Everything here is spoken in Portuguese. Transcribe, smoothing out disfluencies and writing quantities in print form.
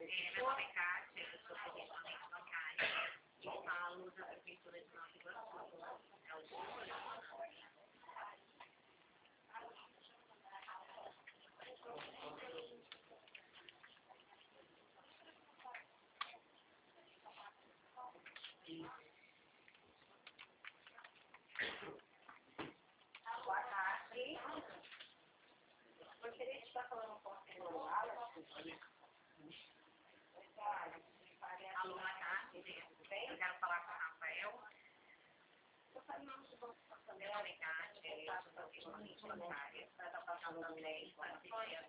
Meu nome é Kátia, eu sou correspondente bancária e falo da Prefeitura de Nova Iguaçu. É o Boa tarde. Gostaria de estar falando com o senhor Wallace. aluna Kátia, eu quero falar com o Rafael. Meu nome é Kátia, eu sou correspondente bancária. Está passando também para